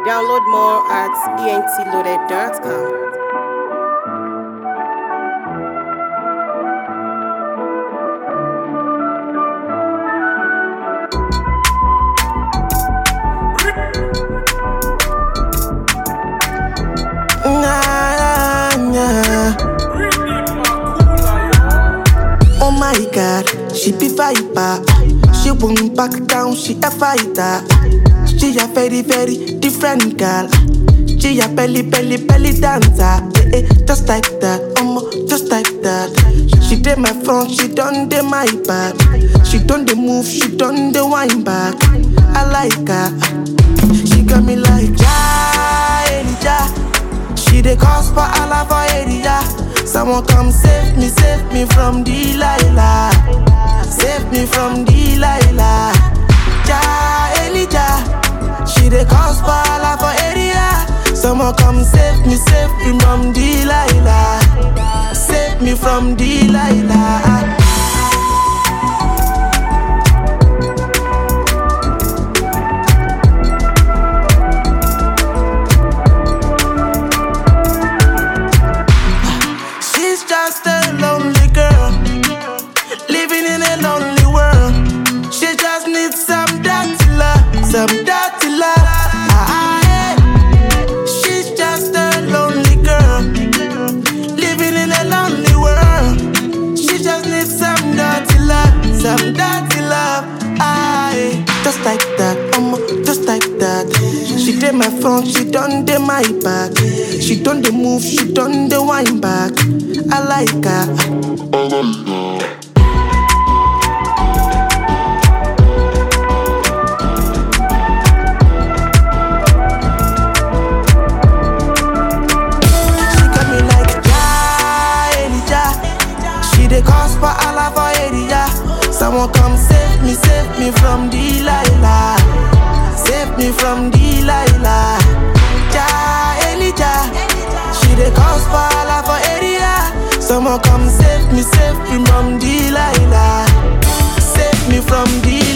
Download more at entloaded.com. Oh my God, she be viper. She won't back down, she a fighter. She a very, very different girl. She a belly dancer. Just like that, just like that. She did my front, she done the my back. She done the move, she done the wine back. I like her. She got me like Elijah. She the cause for Allah for area. Someone come save me from Delilah. Save me from Delilah. Ja Elijah. She the cause for Allah for area. Someone come save me from Delilah. Save me from Delilah. Just a lonely girl, living in a lonely world. She just needs some dirty love, some dirty love. She's just a lonely girl, living in a lonely world. She just needs some dirty love, some dirty love. Just like that, just like that. She did my front, she done the my back. She done the move, she done the wine back. I like her. She got me like Elijah. She the cause for Allah for area. Someone come save me from Delilah. Save me from Delilah. Elijah. She the cause for Allah for area. Someone come save me from Delilah. Save me from Delilah.